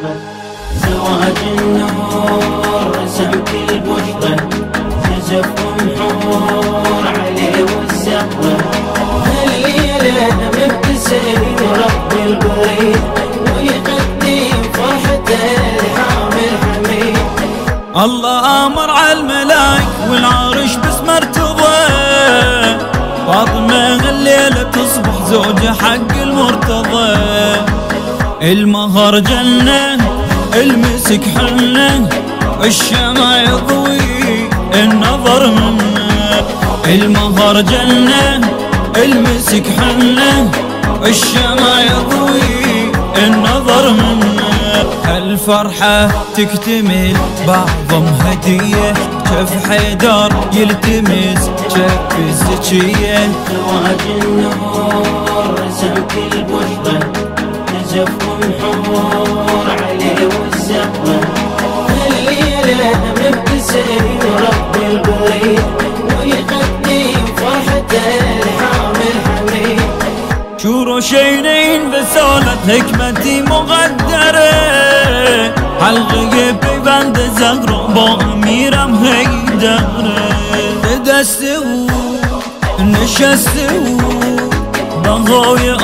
زواج النور رسم كل بشرة، نزفهم حور عليه والزهرة. هالليلة مبتسم رب البريد، ويقدم فرحته لحامل حميد. الله أمر على الملاك والعرش باسمه ارتضى، فاطمة الليلة تصبح زوجة حق المرتضى. المهر جنة المسك حنة، الشمع يضوي النظر منه. المهر جنة المسك حنة، الشمع يضوي النظر منه. الفرحة تكتمل بعضم هدية، شف حيدر يلتمس شف الزكية. زواج النور رسم كل بشرة، نزفهم حور عليه والزهرة. هالليلة مبتسم رب البريد، ويقدم فرحته لحامل حميد. شورو شينين بسولة حكمتي مغدرة، عالغيب ببند زهر بأميرة مهيدرة. تدسو نشستو بغاية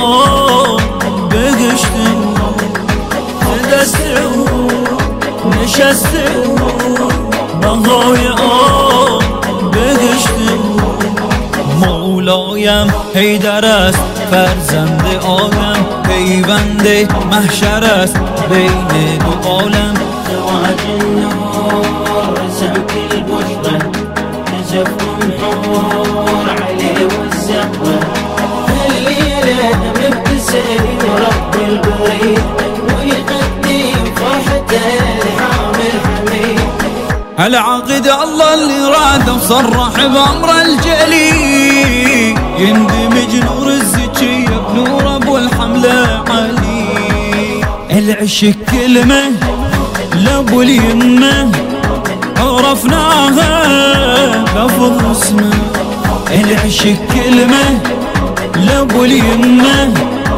بقشتو، تدسو نشستو بغاية بقشتو. مولایم هیدر است فرزند آدم، پیوند محشر است بین دو عالم. زواج النور رسم كل بشرة، نزفهم حور عليه والزهرة. هالليلة مبتسم رب البريد، ويقدم فرحته لحامل حميد. العقد الله اللي راد وصرح بأمر الجلي، يندمج نور الزكية بنور أبو الحملة علي. العشق كلمة لأبو اليمة عرفناها لفظ اسمه. العشق كلمة لأبو اليمة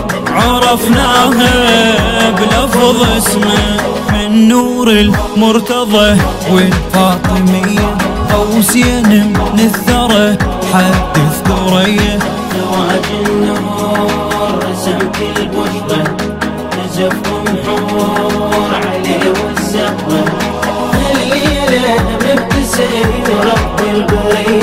عرفناها بلفظ اسمه. من نور المرتضى والفاطمية، قوسين من الثرى حدث ثريا. زواج النور رسم كل بشرة، نزفهم حور عليه والزهرة. هالليلة مبتسم رب البريد،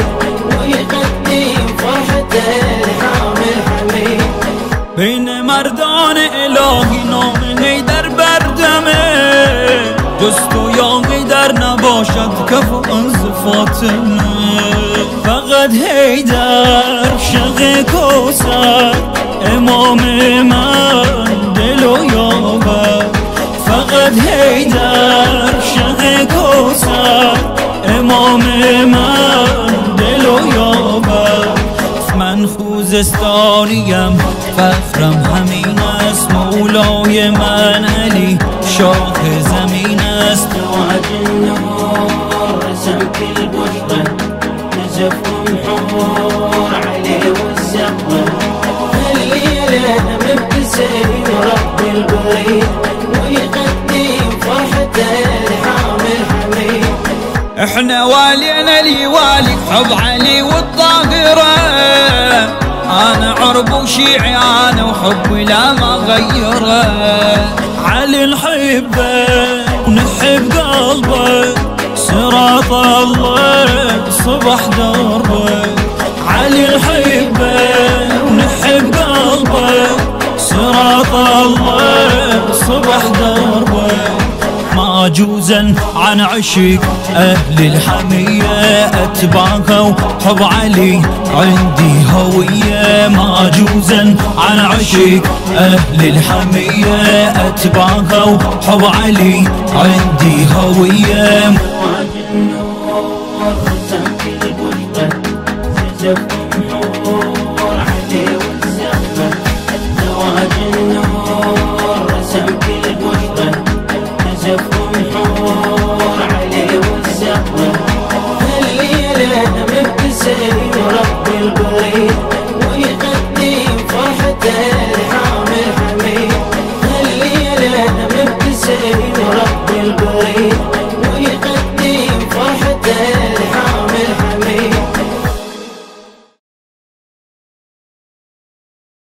ويقدم فرحته لحامل حميد. بين مردان الهی نام هیدر بردمه، جستو یا هیدر نباشد کفو از فاطمه. فقط هیدر شق کوثر امام من دلو یابد. فقط هیدر شق کوثر امام من دلو یابد. من خوزستانیم فخرم همین است، مولای من علی شاه زمین است. زواج النور رسم كل بشرة، نزفهم حور عليه والزهرة. هالليلة مبتسم رب البريد، ويقدم فرحته لحامل حميد. احنا والينا لي والي حب علي والطاهرة، انا عرب وشيعي انا وحبي لا ما غيره. علي نحبه ونحب قلبه، صراط الله صبح دربه. علي نحبه ونحب قلبه، صراط الله صبح دربه. ماجوزا عن عشق أهل الحمية، أتباعها وحب علي عندي هوية. ماجوزا عن عشق أهل الحمية، أتباعها وحب علي عندي هوية. زواج النور رسم كل بشرة، نزفهم حور عليه والزهرة. زواج النور رسم كل بشرة، نزفهم حور عليه والزهرة. هالليلة مبتسم رب البريد،